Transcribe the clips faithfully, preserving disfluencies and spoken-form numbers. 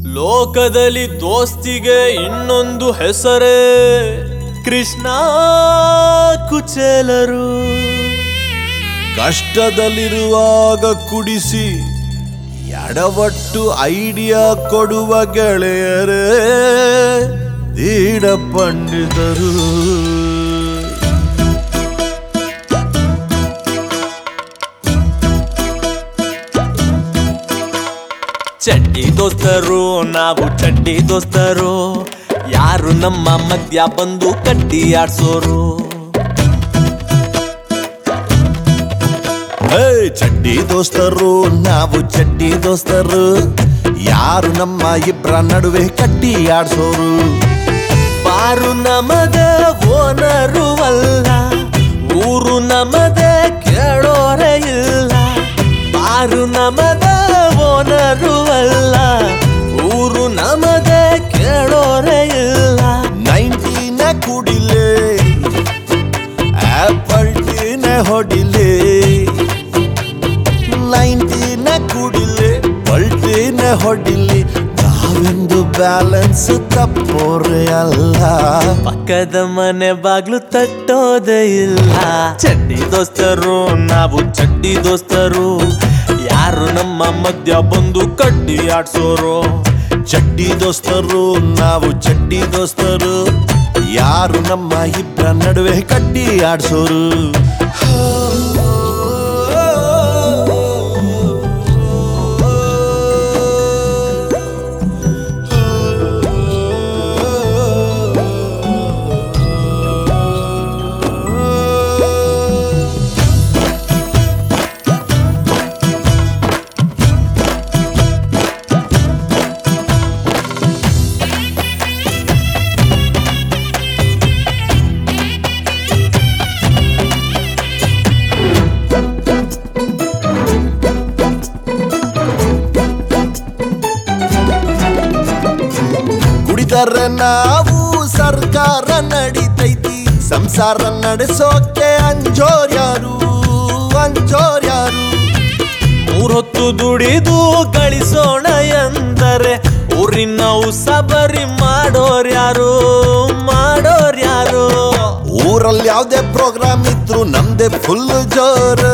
ಲೋಕದಲ್ಲಿ ದೋಸ್ತಿಗೆ ಇನ್ನೊಂದು ಹೆಸರೇ ಕೃಷ್ಣ ಕುಚೇಲರು. ಕಷ್ಟದಲ್ಲಿರುವಾಗ ಕುಡಿಸಿ ಎಡವಟ್ಟು ಐಡಿಯಾ ಕೊಡುವ ಗೆಳೆಯರೇ ದೀಡ ಪಂಡಿತರು. ಚಡ್ಡಿ ದೋಸ್ತರು ನಾವು ಚಡ್ಡಿ ದೋಸ್ತರು, ಯಾರು ನಮ್ಮ ಮಧ್ಯ ಬಂದು ಕಟ್ಟಿ ಆಡ್ಸೋರು. ಚಡ್ಡಿ ದೋಸ್ತರು ನಾವು ಚಡ್ಡಿ ದೋಸ್ತರು, ಯಾರು ನಮ್ಮ ಇಬ್ರ ನಡುವೆ ಕಟ್ಟಿ ಆಡ್ಸೋರು. ಬಾರು ನಮದೇ ಓನರು ಅಲ್ಲ, ಊರು ನಮದೇ ಕೇಳೋರೇ ಇಲ್ಲ. ಬಾರು ನಮದೇ ಓನರು ಅಲ್ಲ, ಊರು ನಮದೇ ಕೇಳೋರೇ ಇಲ್ಲ. ನೈಂಟಿನ ಕುಡಿಲೆ ಆಪಲ್ ಟೀನ ಹೊಡಿಲೆ, ನೈಂಟಿನ ಕುಡಿಲೆ ಪಲ್ಟಿನ ಹೊಡಿಲಿ, ನಾವೆಂದು ಬ್ಯಾಲೆನ್ಸ್ ತಪ್ಪೋರೆ ಅಲ್ಲ. ಪಕ್ಕದ ಮನೆ ಬಾಗ್ಲು ತಟ್ಟೋದೇ ಇಲ್ಲ. ಚಡ್ಡಿ ದೋಸ್ತರು ನಾವು ಚಡ್ಡಿ ದೋಸ್ತರು, ಯಾರು ನಮ್ಮ ಮಧ್ಯ ಬಂದು ಕಡ್ಡಿ ಆಡ್ಸೋರು. ಚಡ್ಡಿ ದೋಸ್ತರು ನಾವು ಚಡ್ಡಿ ದೋಸ್ತರು, ಯಾರು ನಮ್ಮ ಇಬ್ಬರ ನಡುವೆ ಕಡ್ಡಿ ಆಡ್ಸೋರು. ನಾವು ಸರ್ಕಾರ ನಡಿತೈತಿ, ಸಂಸಾರ ನಡೆಸೋಕೆ ಅಂಜೋರ್ಯಾರು ಅಂಜೋರ್ಯಾರು. ಮೂರೊತ್ತು ದುಡಿದು ಗಳಿಸೋಣ ಎಂದರೆ ಊರಿನ ಉಸಬರಿ ಮಾಡೋರ್ಯಾರು ಮಾಡೋರ್ಯಾರು. ಊರಲ್ಲಿ ಯಾವ್ದೇ ಪ್ರೋಗ್ರಾಮ್ ಇದ್ರು ನಮ್ದೇ ಫುಲ್ ಜೋರು.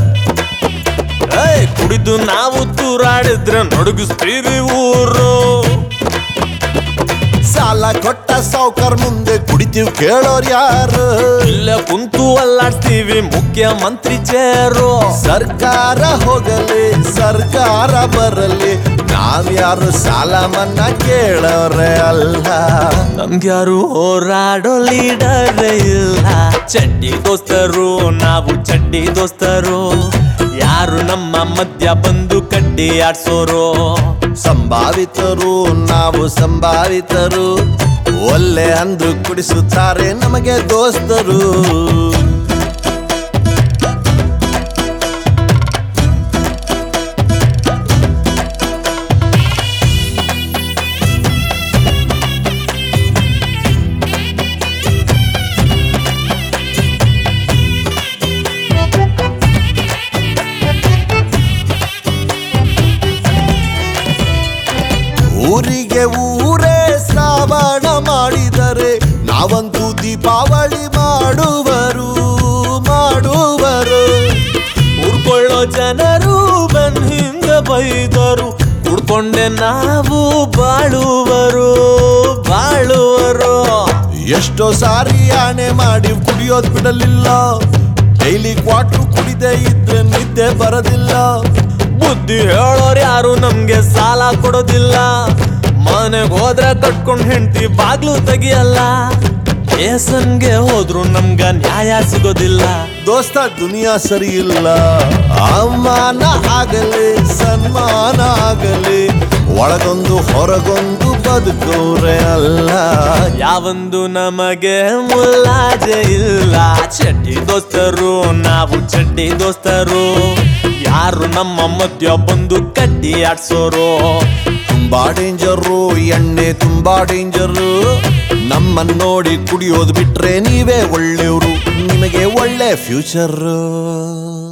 ಕುಡಿದು ನಾವು ತೂರಾಡಿದ್ರೆ ನಡುಗಿಸ್ತೀವಿ ಊರು. ಸಾಲ ಕೊಟ್ಟ ಸಾವ್ಕಾರ್ ಮುಂದೆ ಕುಡಿತೀವಿ ಕೇಳೋರ್ ಯಾರು. ಇಲ್ಲ ಕುಂತು ಅಲ್ಲಾಡ್ತೀವಿ ಮುಖ್ಯಮಂತ್ರಿ ಚೇರು. ಸರ್ಕಾರ ಹೋಗಲಿ ಸರ್ಕಾರ ಬರಲಿ, ನಾವ್ಯಾರು ಸಾಲ ಮನ್ನಾ ಕೇಳೋರೆ ಅಲ್ಲ. ನಮ್ಗ್ಯಾರು ಹೋರಾಡೋ ಲೀಡರೇ ಇಲ್ಲ. ಚಡ್ಡಿ ದೋಸ್ತರು ನಾವು ಚಡ್ಡಿ ದೋಸ್ತರು, ಯಾರು ನಮ್ಮ ಮಧ್ಯ ಬಂದು ಕಡ್ಡಿ ಆಡ್ಸೋರು. ಸಂಭಾವಿತರು ನಾವು ಸಂಭಾವಿತರು, ಒಲ್ಲೆ ಅಂದ್ರು ಕುಡಿಸುತ್ತಾರೆ ನಮಗೆ ದೋಸ್ತರು. ಊರಿಗೆ ಊರೇ ಶ್ರಾವಣ ಮಾಡಿದರೆ ನಾವಂತೂ ದೀಪಾವಳಿ ಮಾಡುವರು ಮಾಡುವರು. ಉರ್ಕೊಳ್ಳೋ ಜನರು ಬಂದ್ ಹಿಂಗ ಬೈದರು, ಕುಡ್ಕೊಂಡೆ ನಾವು ಬಾಳುವರು ಬಾಳುವರು. ಎಷ್ಟೋ ಸಾರಿ ಆಣೆ ಮಾಡಿ ಕುಡಿಯೋದ್ ಬಿಡಲಿಲ್ಲ, ಡೈಲಿ ಕ್ವಾಟ್ರು ಕುಡಿದೇ ಇದ್ರೆ ನಿದ್ದೆ ಬರೋದಿಲ್ಲ. ಬುದ್ಧಿ ಹೇಳೋರು ಯಾರು ನಮ್ಗೆ ಸಾಲ ಕೊಡೋದಿಲ್ಲ, ಮನೆಗೆ ಹೋದ್ರೆ ಕಟ್ಕೊಂಡ್ ಹೆಂಡತಿ ಬಾಗ್ಲು ತೆಗಿಯಲ್ಲ. ಕೇಸನ್ಗೆ ಹೋದ್ರು ನಮ್ಗ ನ್ಯಾಯ ಸಿಗೋದಿಲ್ಲ. ದೋಸ್ತ ದುನಿಯಾ ಸರಿ ಇಲ್ಲ, ಅವಮಾನ ಆಗಲಿ ಸನ್ಮಾನ ಆಗಲಿ, ಒಳಗೊಂದು ಹೊರಗೊಂದು ಬದುಕೋರೆ ಅಲ್ಲ. ಯಾವೊಂದು ನಮಗೆ ಮುಲಾಜೆ ಇಲ್ಲ. ಚಡ್ಡಿ ದೋಸ್ತರು ನಾವು ಚಡ್ಡಿ ದೋಸ್ತರು, ಯಾರು ನಮ್ಮ ಮಧ್ಯ ಬಂದು ಕಡ್ಡಿ ಆಡ್ಸೋರು. ತುಂಬಾ ಡೇಂಜರು ಎಣ್ಣೆ ತುಂಬಾ ಡೇಂಜರು, ನಮ್ಮನ್ನ ನೋಡಿ ಕುಡಿಯೋದು ಬಿಟ್ರೆ ನೀವೇ ಒಳ್ಳೆಯವರು, ನಿಮಗೆ ಒಳ್ಳೆ ಫ್ಯೂಚರ್.